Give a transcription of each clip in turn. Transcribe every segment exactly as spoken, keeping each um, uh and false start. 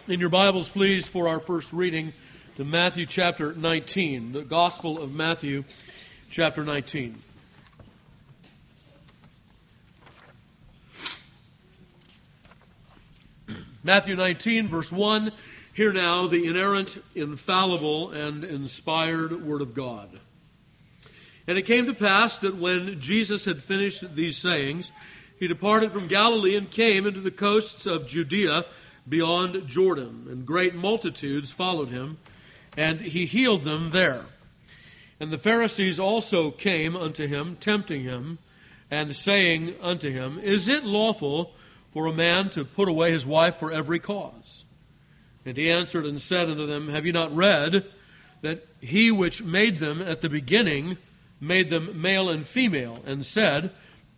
In your Bibles, please, for our first reading to Matthew chapter nineteen, the Gospel of Matthew chapter nineteen. Matthew nineteen, verse one, hear now the inerrant, infallible, and inspired Word of God. And it came to pass that when Jesus had finished these sayings, he departed from Galilee and came into the coasts of Judea beyond Jordan, and great multitudes followed him, and he healed them there. And the Pharisees also came unto him, tempting him, and saying unto him, Is it lawful for a man to put away his wife for every cause? And he answered and said unto them, Have you not read that he which made them at the beginning made them male and female, and said,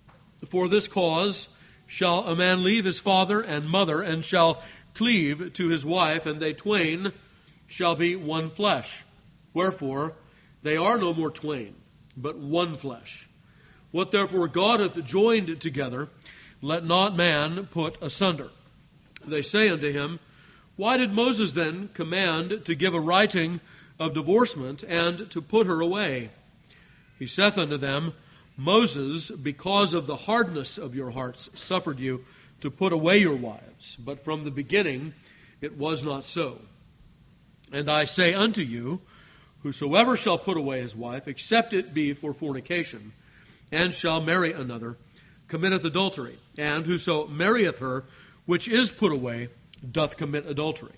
For this cause shall a man leave his father and mother, and shall cleave to his wife, and they twain shall be one flesh. Wherefore they are no more twain, but one flesh. What therefore God hath joined together, let not man put asunder. They say unto him, Why did Moses then command to give a writing of divorcement, and to put her away? He saith unto them, Moses, because of the hardness of your hearts, suffered you to put away your wives, but from the beginning it was not so. And I say unto you, whosoever shall put away his wife, except it be for fornication, and shall marry another, committeth adultery. And whoso marrieth her, which is put away, doth commit adultery.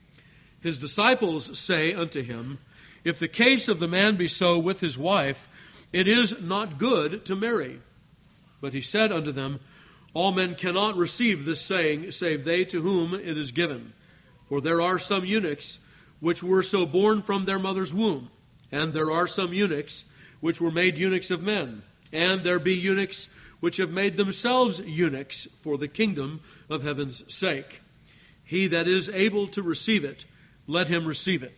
His disciples say unto him, If the case of the man be so with his wife, it is not good to marry. But he said unto them, All men cannot receive this saying, save they to whom it is given. For there are some eunuchs which were so born from their mother's womb, and there are some eunuchs which were made eunuchs of men, and there be eunuchs which have made themselves eunuchs for the kingdom of heaven's sake. He that is able to receive it, let him receive it.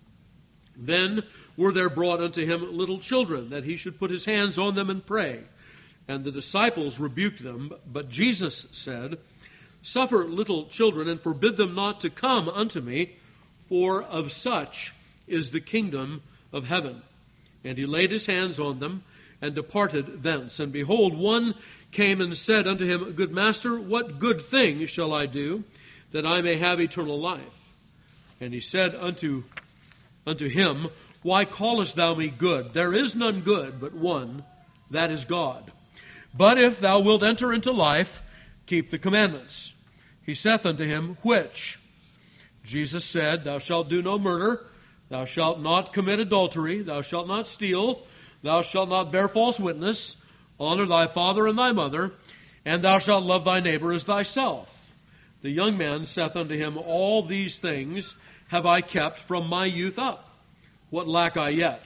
Then were there brought unto him little children, that he should put his hands on them and pray. And the disciples rebuked them, but Jesus said, Suffer little children, and forbid them not to come unto me, for of such is the kingdom of heaven. And he laid his hands on them, and departed thence. And behold, one came and said unto him, Good master, what good thing shall I do, that I may have eternal life? And he said unto, unto him, Why callest thou me good? There is none good but one, that is God. But if thou wilt enter into life, keep the commandments. He saith unto him, Which? Jesus said, Thou shalt do no murder, thou shalt not commit adultery, thou shalt not steal, thou shalt not bear false witness, honor thy father and thy mother, and thou shalt love thy neighbor as thyself. The young man saith unto him, All these things have I kept from my youth up. What lack I yet?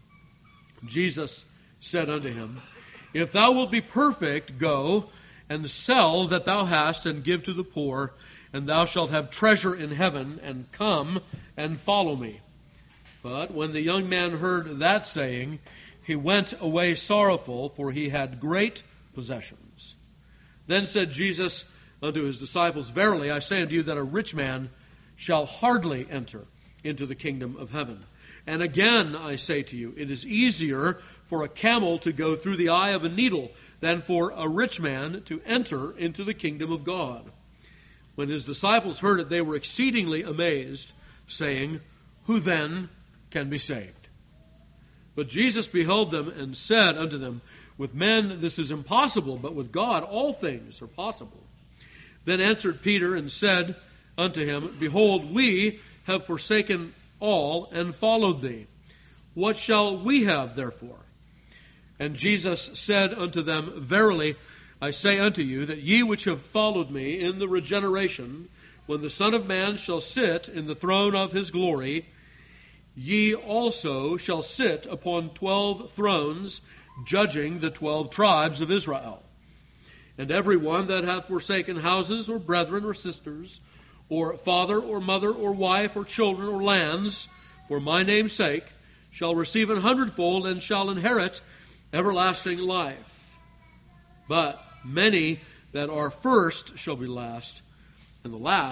Jesus said unto him, If thou wilt be perfect, go and sell that thou hast, and give to the poor, and thou shalt have treasure in heaven, and come and follow me. But when the young man heard that saying, he went away sorrowful, for he had great possessions. Then said Jesus unto his disciples, Verily I say unto you that a rich man shall hardly enter into the kingdom of heaven. And again I say to you, it is easier for a camel to go through the eye of a needle than for a rich man to enter into the kingdom of God. When his disciples heard it, they were exceedingly amazed, saying, Who then can be saved? But Jesus beheld them and said unto them, With men this is impossible, but with God all things are possible. Then answered Peter and said unto him, Behold, we have forsaken all and followed thee. What shall we have therefore? And Jesus said unto them, Verily I say unto you, that ye which have followed me in the regeneration, when the Son of Man shall sit in the throne of his glory, ye also shall sit upon twelve thrones, judging the twelve tribes of Israel. And every one that hath forsaken houses, or brethren, or sisters, or father, or mother, or wife, or children, or lands, for my name's sake, shall receive an hundredfold, and shall inherit everlasting life. But many that are first shall be last, and the last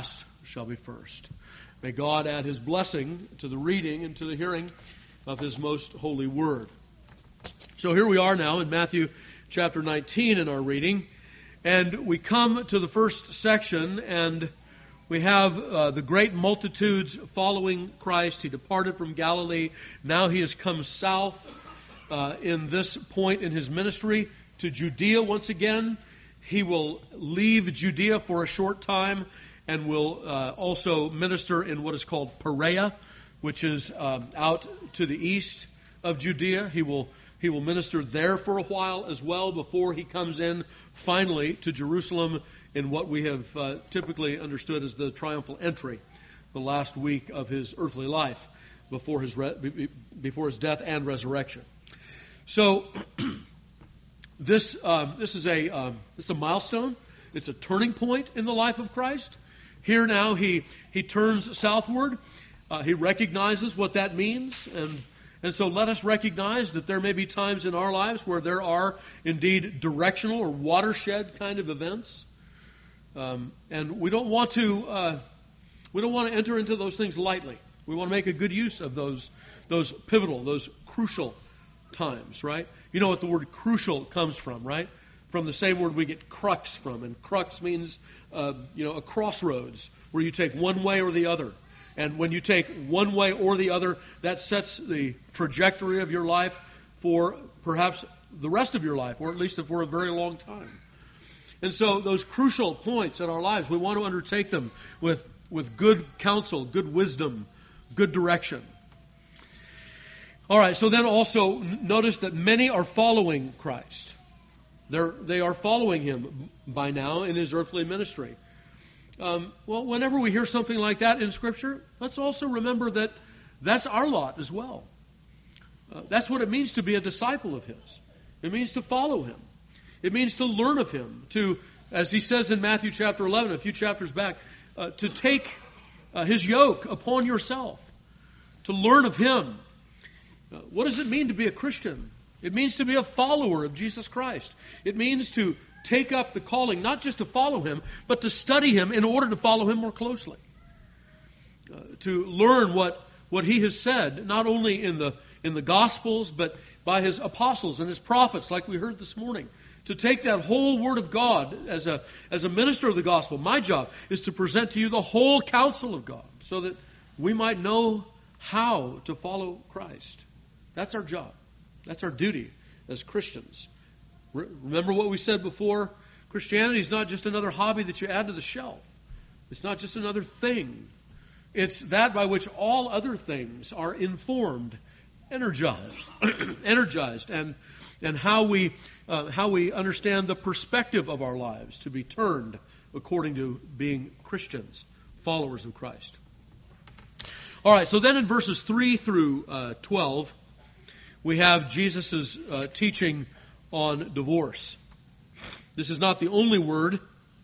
shall be first. May God add his blessing to the reading and to the hearing of his most holy word. So here we are now in Matthew chapter nineteen in our reading, and we come to the first section, and we have uh, the great multitudes following Christ. He departed from Galilee. Now he has come south uh, in this point in his ministry to Judea once again. He will leave Judea for a short time and will uh, also minister in what is called Perea, which is um, out to the east of Judea. He will he will minister there for a while as well before he comes in finally to Jerusalem in what we have uh, typically understood as the triumphal entry, the last week of his earthly life before his re- before his death and resurrection. So this um, this is a um, this is a milestone. It's a turning point in the life of Christ. Here now he he turns southward. Uh, he recognizes what that means, and and so let us recognize that there may be times in our lives where there are indeed directional or watershed kind of events, um, and we don't want to uh, we don't want to enter into those things lightly. We want to make a good use of those those pivotal, those crucial times, right? You know what the word crucial comes from, right? From the same word we get crux from, and crux means uh, you know a crossroads where you take one way or the other. And when you take one way or the other, that sets the trajectory of your life for perhaps the rest of your life, or at least for a very long time. And so those crucial points in our lives, we want to undertake them with, with good counsel, good wisdom, good direction. All right, so then also notice that many are following Christ. They're, they are following him by now in his earthly ministry. Um, well, whenever we hear something like that in Scripture, let's also remember that that's our lot as well. Uh, that's what it means to be a disciple of his. It means to follow him. It means to learn of him, to, as he says in Matthew chapter eleven, a few chapters back, uh, to take uh, his yoke upon yourself, to learn of him. Uh, what does it mean to be a Christian? It means to be a follower of Jesus Christ. It means to take up the calling, not just to follow him, but to study him in order to follow him more closely. Uh, to learn what, what he has said, not only in the in the Gospels, but by his apostles and his prophets, like we heard this morning. To take that whole Word of God as a as a minister of the gospel. My job is to present to you the whole counsel of God, so that we might know how to follow Christ. That's our job. That's our duty as Christians. Remember what we said before? Christianity is not just another hobby that you add to the shelf. It's not just another thing. It's that by which all other things are informed, energized, energized, and and how we uh, how we understand the perspective of our lives to be turned according to being Christians, followers of Christ. All right. So then, in verses three through uh, twelve, we have Jesus' uh, teaching on divorce. This is not the only word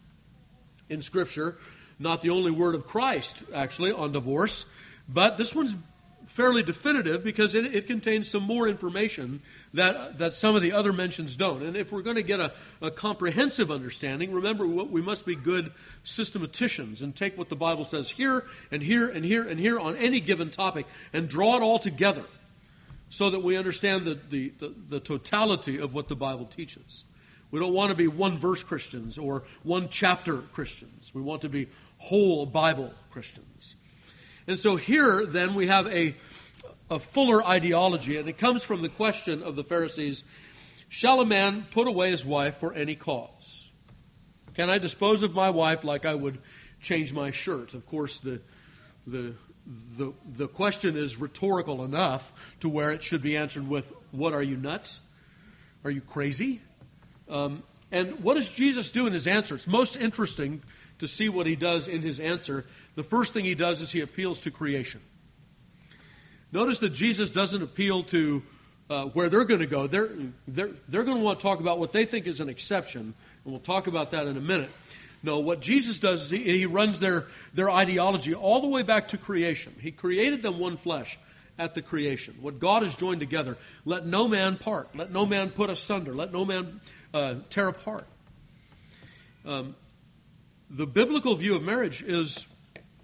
in Scripture, not the only word of Christ, actually, on divorce, but this one's fairly definitive because it, it contains some more information that that some of the other mentions don't. And if we're going to get a, a comprehensive understanding, remember we must be good systematicians and take what the Bible says here and here and here and here on any given topic and draw it all together, so that we understand the, the, the, the totality of what the Bible teaches. We don't want to be one-verse Christians or one-chapter Christians. We want to be whole Bible Christians. And so here, then, we have a, a fuller ideology, and it comes from the question of the Pharisees, shall a man put away his wife for any cause? Can I dispose of my wife like I would change my shirt? Of course, the the The the question is rhetorical enough to where it should be answered with, what, are you nuts? Are you crazy? Um, and what does Jesus do in his answer? It's most interesting to see what he does in his answer. The first thing he does is he appeals to creation. Notice that Jesus doesn't appeal to uh, where they're going to go. They're, they're, they're going to want to talk about what they think is an exception, and we'll talk about that in a minute. No, what Jesus does is he, he runs their, their ideology all the way back to creation. He created them one flesh at the creation. What God has joined together, let no man part. Let no man put asunder. Let no man uh, tear apart. Um, the biblical view of marriage is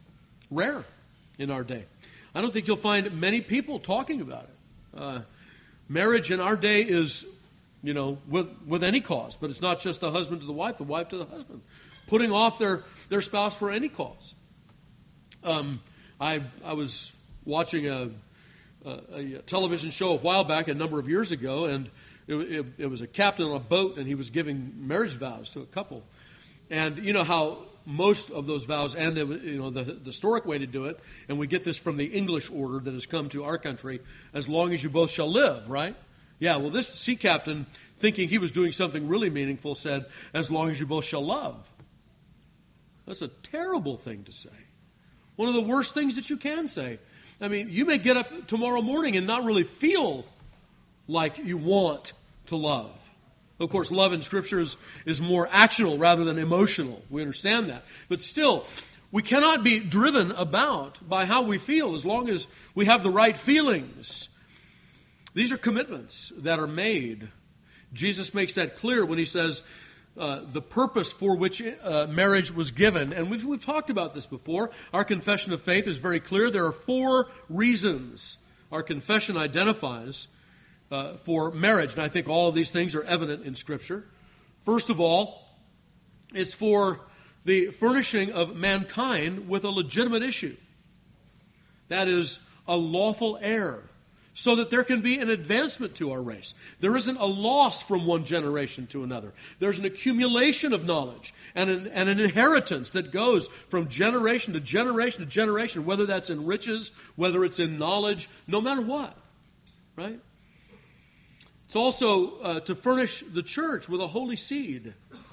rare in our day. I don't think you'll find many people talking about it. Uh, marriage in our day is, you know, with, with any cause, but it's not just the husband to the wife, the wife to the husband, putting off their, their spouse for any cause. Um, I I was watching a, a, a television show a while back, a number of years ago, and it, it, it was a captain on a boat, and he was giving marriage vows to a couple. And you know how most of those vows end, you know, the, the historic way to do it, and we get this from the English order that has come to our country, as long as you both shall live, right? Yeah, well, this sea captain, thinking he was doing something really meaningful, said, as long as you both shall love. That's a terrible thing to say. One of the worst things that you can say. I mean, you may get up tomorrow morning and not really feel like you want to love. Of course, love in Scripture is, is more actional rather than emotional. We understand that. But still, we cannot be driven about by how we feel as long as we have the right feelings. These are commitments that are made. Jesus makes that clear when he says uh, the purpose for which uh, marriage was given. And we've, we've talked about this before. Our confession of faith is very clear. There are four reasons our confession identifies Uh, for marriage. And I think all of these things are evident in Scripture. First of all, it's for the furnishing of mankind with a legitimate issue. That is, a lawful heir, so that there can be an advancement to our race. There isn't a loss from one generation to another. There's an accumulation of knowledge and an, and an inheritance that goes from generation to generation to generation, whether that's in riches, whether it's in knowledge, no matter what. Right? It's also uh, to furnish the church with a holy seed.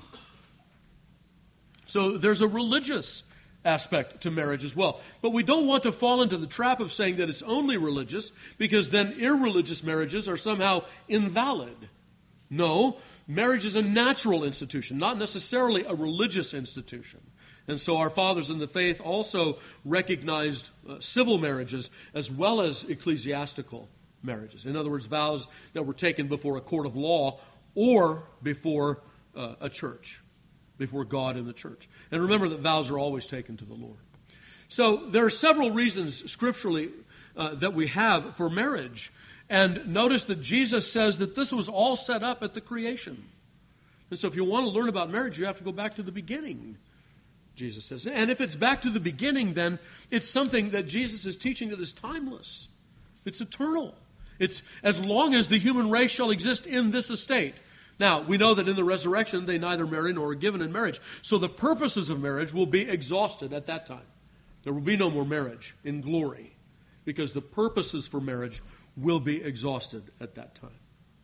So there's a religious aspect to marriage as well. But we don't want to fall into the trap of saying that it's only religious, because then irreligious marriages are somehow invalid. No, marriage is a natural institution, not necessarily a religious institution. And so our fathers in the faith also recognized uh, civil marriages as well as ecclesiastical marriages. In other words, vows that were taken before a court of law or before uh, a church, before God in the church. And remember that vows are always taken to the Lord. So there are several reasons scripturally uh, that we have for marriage. And notice that Jesus says that this was all set up at the creation. And so if you want to learn about marriage, you have to go back to the beginning, Jesus says. And if it's back to the beginning, then it's something that Jesus is teaching that is timeless. It's eternal. It's as long as the human race shall exist in this estate. Now, we know that in the resurrection, they neither marry nor are given in marriage. So the purposes of marriage will be exhausted at that time. There will be no more marriage in glory, because the purposes for marriage will be exhausted at that time.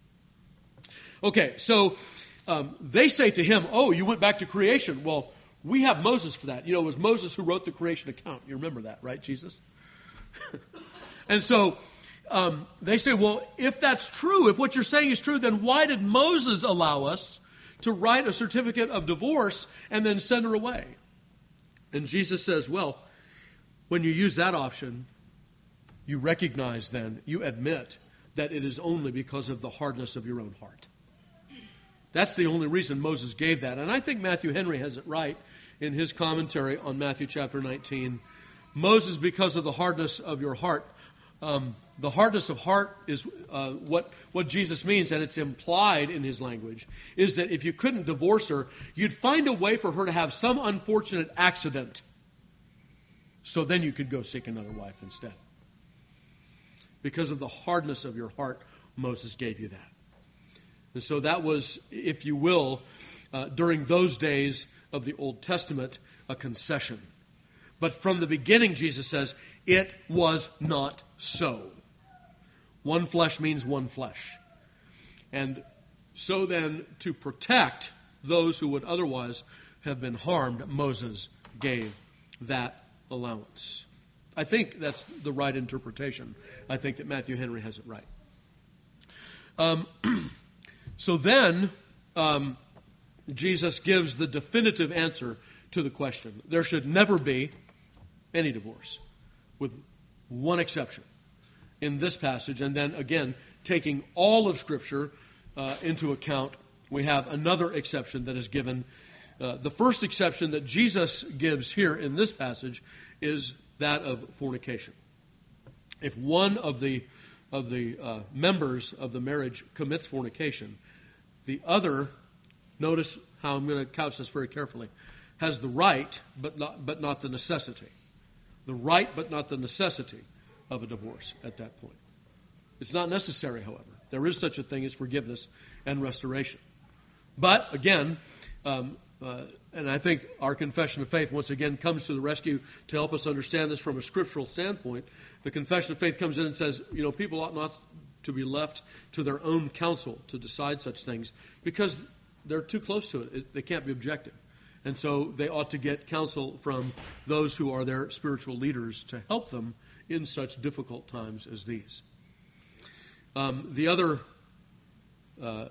Okay, so um, they say to him, oh, you went back to creation. Well, we have Moses for that. You know, it was Moses who wrote the creation account. You remember that, right, Jesus? And so um, they say, well, if that's true, if what you're saying is true, then why did Moses allow us to write a certificate of divorce and then send her away? And Jesus says, well, when you use that option, you recognize then, you admit that it is only because of the hardness of your own heart. That's the only reason Moses gave that. And I think Matthew Henry has it right in his commentary on Matthew chapter nineteen. Moses, because of the hardness of your heart. Um, the hardness of heart is uh, what, what Jesus means, and it's implied in his language, is that if you couldn't divorce her, you'd find a way for her to have some unfortunate accident. So then you could go seek another wife instead. Because of the hardness of your heart, Moses gave you that. And so that was, if you will, uh, during those days of the Old Testament, a concession. But from the beginning, Jesus says, it was not so. One flesh means one flesh. And so then, to protect those who would otherwise have been harmed, Moses gave that allowance. I think that's the right interpretation. I think that Matthew Henry has it right. Um, so then, um, Jesus gives the definitive answer to the question. There should never be any divorce, with one exception in this passage. And then again, taking all of Scripture uh, into account, we have another exception that is given Uh, the first exception that Jesus gives here in this passage is that of fornication. If one of the of the uh, members of the marriage commits fornication, the other, notice how I'm going to couch this very carefully, has the right but not but not the necessity. The right but not the necessity of a divorce at that point. It's not necessary, however. There is such a thing as forgiveness and restoration. But again, um, uh, and I think our confession of faith once again comes to the rescue to help us understand this from a scriptural standpoint. The confession of faith comes in and says, you know, people ought not to be left to their own counsel to decide such things because they're too close to it. it they can't be objective. And so they ought to get counsel from those who are their spiritual leaders to help them in such difficult times as these. Um, the other uh,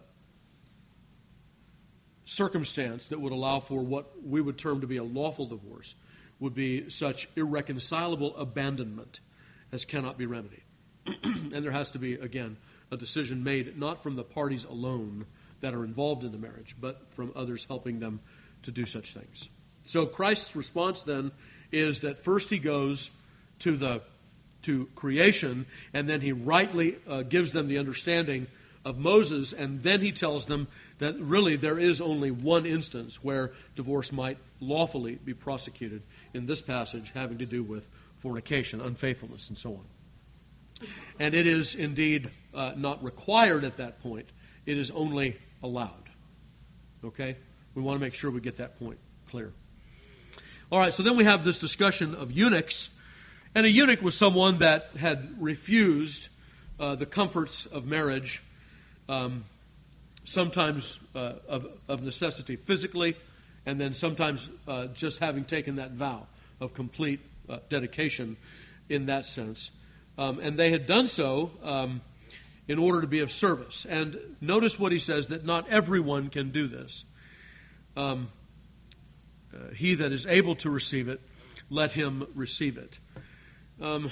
circumstance that would allow for what we would term to be a lawful divorce would be such irreconcilable abandonment as cannot be remedied. And there has to be, again, a decision made not from the parties alone that are involved in the marriage, but from others helping them to do such things. So Christ's response then is that first he goes to the to creation, and then he rightly uh, gives them the understanding of Moses, and then he tells them that really there is only one instance where divorce might lawfully be prosecuted in this passage having to do with fornication, unfaithfulness, and so on. And it is indeed uh, not required at that point. It is only allowed. Okay? We want to make sure we get that point clear. All right, so then we have this discussion of eunuchs. And a eunuch was someone that had refused uh, the comforts of marriage, um, sometimes uh, of, of necessity physically, and then sometimes uh, just having taken that vow of complete uh, dedication in that sense. Um, and they had done so um, in order to be of service. And notice what he says, that not everyone can do this. Um, uh, he that is able to receive it, let him receive it. Um,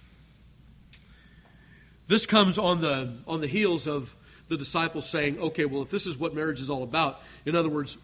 this comes on the on the heels of the disciples saying, okay, well, if this is what marriage is all about, in other words,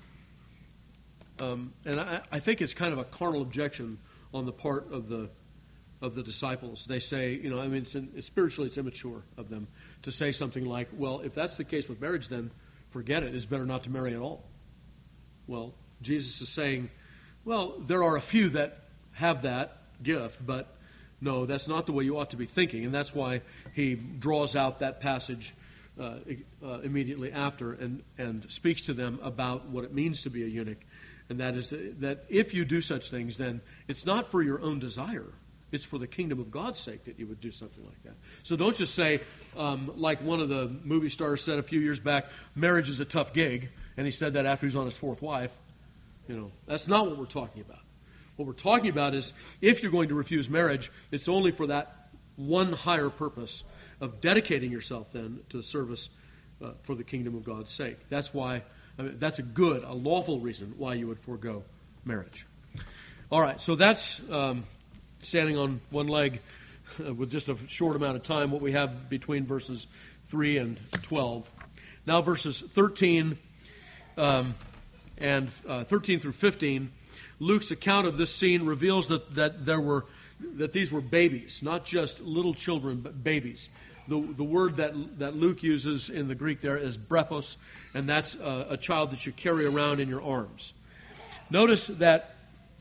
um, and I, I think it's kind of a carnal objection on the part of the of the disciples. They say, you know, I mean, it's, it's spiritually it's immature of them to say something like, well, if that's the case with marriage, then forget it. It's better not to marry at all. Well, Jesus is saying, well, there are a few that have that gift, but no, that's not the way you ought to be thinking. And that's why he draws out that passage uh, uh, immediately after and, and speaks to them about what it means to be a eunuch. And that is that if you do such things, then it's not for your own desire. It's for the kingdom of God's sake that you would do something like that. So don't just say, um, like one of the movie stars said a few years back, marriage is a tough gig. And he said that after he was on his fourth wife. You know, that's not what we're talking about. What we're talking about is if you're going to refuse marriage, it's only for that one higher purpose of dedicating yourself then to the service uh, for the kingdom of God's sake. That's why, I mean, that's a good, a lawful reason why you would forego marriage. All right, so that's um, standing on one leg uh, with just a short amount of time, what we have between verses three and twelve. Now verses thirteen um, and uh, thirteen through fifteen. Luke's account of this scene reveals that, that there were that these were babies, not just little children, but babies. The the word that that Luke uses in the Greek there is brephos, and that's a, a child that you carry around in your arms. Notice that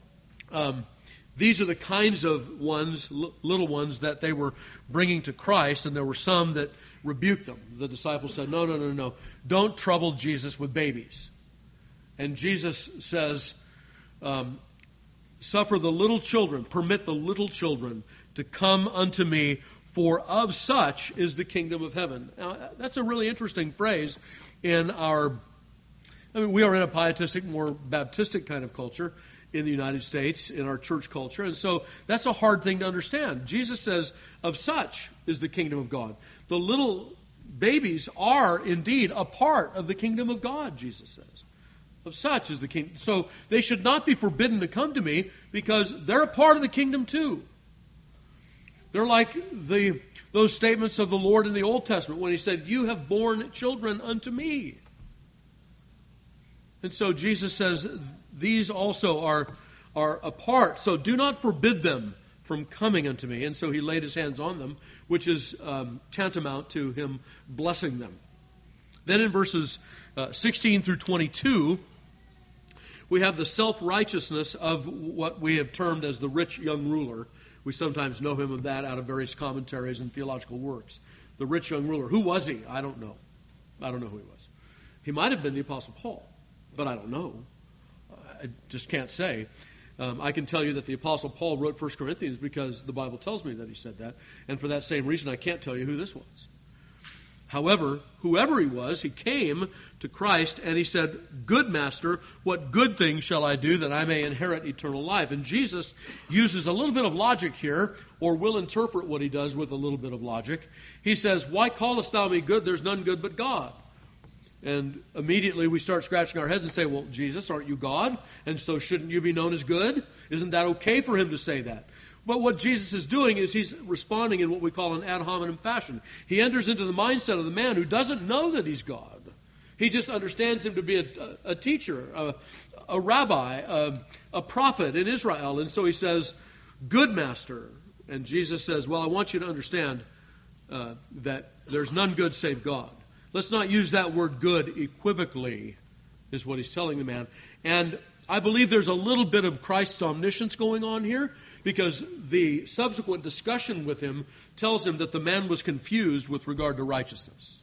um, these are the kinds of ones, l- little ones, that they were bringing to Christ, and there were some that rebuked them. The disciples said, no, no, no, no, don't trouble Jesus with babies. And Jesus says, Um, suffer the little children, permit the little children to come unto me, for of such is the kingdom of heaven. Now, that's a really interesting phrase in our, I mean, we are in a pietistic, more Baptistic kind of culture in the United States, in our church culture, and so that's a hard thing to understand. Jesus says, of such is the kingdom of God. The little babies are indeed a part of the kingdom of God, Jesus says. Of such is the kingdom. So they should not be forbidden to come to me because they're a part of the kingdom too. They're like the those statements of the Lord in the Old Testament when he said, you have borne children unto me. And so Jesus says, these also are, are apart. So do not forbid them from coming unto me. And so he laid his hands on them, which is um, tantamount to him blessing them. Then in verses uh, sixteen through twenty-two, we have the self-righteousness of what we have termed as the rich young ruler. We sometimes know him of that out of various commentaries and theological works. The rich young ruler. Who was he? I don't know. I don't know who he was. He might have been the Apostle Paul, but I don't know. I just can't say. Um, I can tell you that the Apostle Paul wrote First Corinthians because the Bible tells me that he said that. And for that same reason, I can't tell you who this was. However, whoever he was, he came to Christ and he said, "Good master, what good thing shall I do that I may inherit eternal life?" And Jesus uses a little bit of logic here, or will interpret what he does with a little bit of logic. He says, "Why callest thou me good? There's none good but God." And immediately we start scratching our heads and say, "Well, Jesus, aren't you God? And so shouldn't you be known as good? Isn't that okay for him to say that?" But what Jesus is doing is he's responding in what we call an ad hominem fashion. He enters into the mindset of the man who doesn't know that he's God. He just understands him to be a, a teacher, a, a rabbi, a, a prophet in Israel. And so he says, "Good master." And Jesus says, "Well, I want you to understand uh, that there's none good save God." Let's not use that word good equivocally, is what he's telling the man. And I believe there's a little bit of Christ's omniscience going on here, because the subsequent discussion with him tells him that the man was confused with regard to righteousness.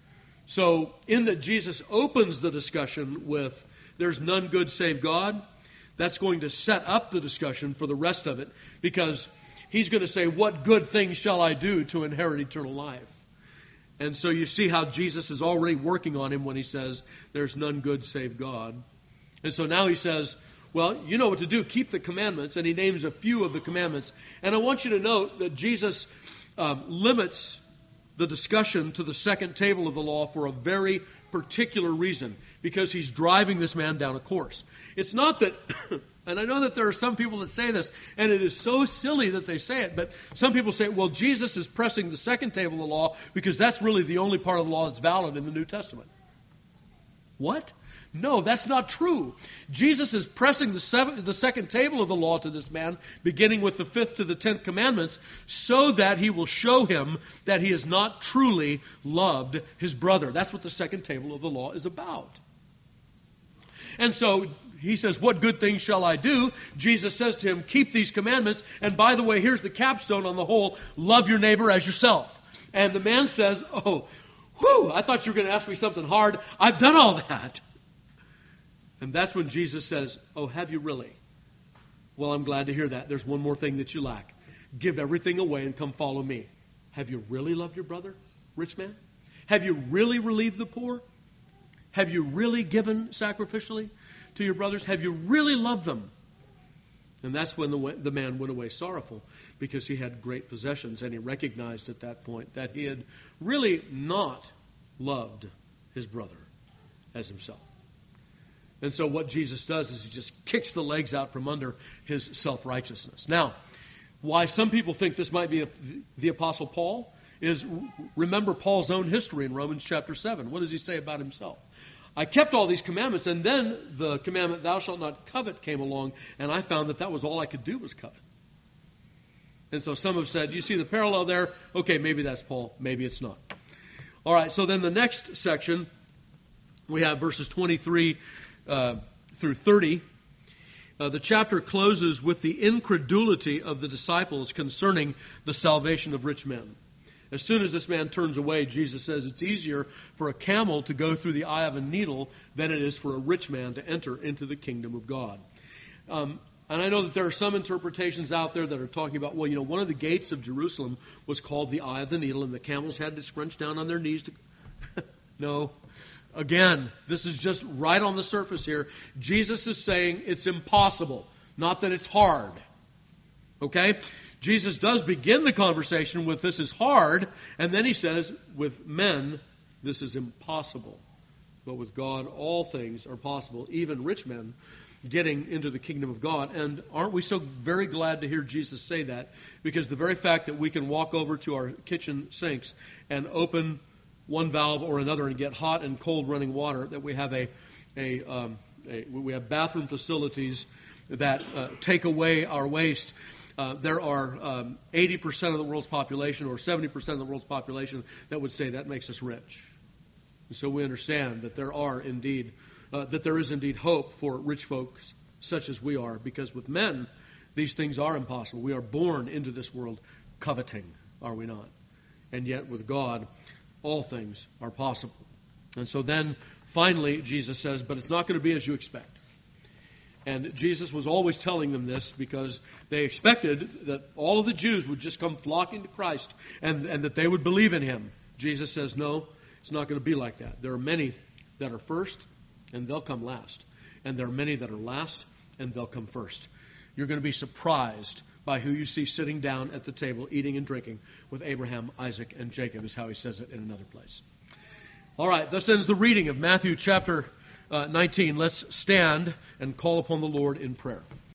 So, in that Jesus opens the discussion with, "There's none good save God," that's going to set up the discussion for the rest of it, because he's going to say, "What good thing shall I do to inherit eternal life?" And so you see how Jesus is already working on him when he says, "There's none good save God." And so now he says, well, you know what to do. Keep the commandments. And he names a few of the commandments. And I want you to note that Jesus um, limits the discussion to the second table of the law for a very particular reason, because he's driving this man down a course. It's not that, and I know that there are some people that say this, and it is so silly that they say it, but some people say, well, Jesus is pressing the second table of the law because that's really the only part of the law that's valid in the New Testament. What? No, that's not true. Jesus is pressing the, seven, the second table of the law to this man, beginning with the fifth to the tenth commandments, so that he will show him that he has not truly loved his brother. That's what the second table of the law is about. And so he says, "What good thing shall I do?" Jesus says to him, "Keep these commandments. And by the way, here's the capstone on the whole, love your neighbor as yourself." And the man says, "Oh, whew, I thought you were going to ask me something hard. I've done all that." And that's when Jesus says, "Oh, have you really? Well, I'm glad to hear that. There's one more thing that you lack. Give everything away and come follow me." Have you really loved your brother, rich man? Have you really relieved the poor? Have you really given sacrificially to your brothers? Have you really loved them? And that's when the, the man went away sorrowful, because he had great possessions, and he recognized at that point that he had really not loved his brother as himself. And so what Jesus does is he just kicks the legs out from under his self-righteousness. Now, why some people think this might be a, the Apostle Paul is, remember Paul's own history in Romans chapter seven. What does he say about himself? "I kept all these commandments, and then the commandment, 'Thou shalt not covet,' came along, and I found that that was all I could do was covet." And so some have said, you see the parallel there? Okay, maybe that's Paul. Maybe it's not. All right, so then the next section, we have verses twenty-three Uh, through thirty. Uh, the chapter closes with the incredulity of the disciples concerning the salvation of rich men. As soon as this man turns away, Jesus says it's easier for a camel to go through the eye of a needle than it is for a rich man to enter into the kingdom of God. Um, and I know that there are some interpretations out there that are talking about, well, you know, one of the gates of Jerusalem was called the eye of the needle, and the camels had to scrunch down on their knees to... No. Again, this is just right on the surface here. Jesus is saying it's impossible, not that it's hard. Okay? Jesus does begin the conversation with this is hard, and then he says, with men, this is impossible. But with God, all things are possible, even rich men getting into the kingdom of God. And aren't we so very glad to hear Jesus say that? Because the very fact that we can walk over to our kitchen sinks and open one valve or another and get hot and cold running water, that we have a, a, um, a we have bathroom facilities that uh, take away our waste. Uh, there are um, eighty percent of the world's population or seventy percent of the world's population that would say that makes us rich. And so we understand that there are indeed, uh, that there is indeed hope for rich folks such as we are, because with men, these things are impossible. We are born into this world coveting, are we not? And yet with God, all things are possible. And so then, finally, Jesus says, but it's not going to be as you expect. And Jesus was always telling them this because they expected that all of the Jews would just come flocking to Christ and, and that they would believe in him. Jesus says, no, it's not going to be like that. There are many that are first, and they'll come last. And there are many that are last, and they'll come first. You're going to be surprised by who you see sitting down at the table, eating and drinking with Abraham, Isaac, and Jacob, is how he says it in another place. All right, thus ends the reading of Matthew chapter uh, nineteen. Let's stand and call upon the Lord in prayer.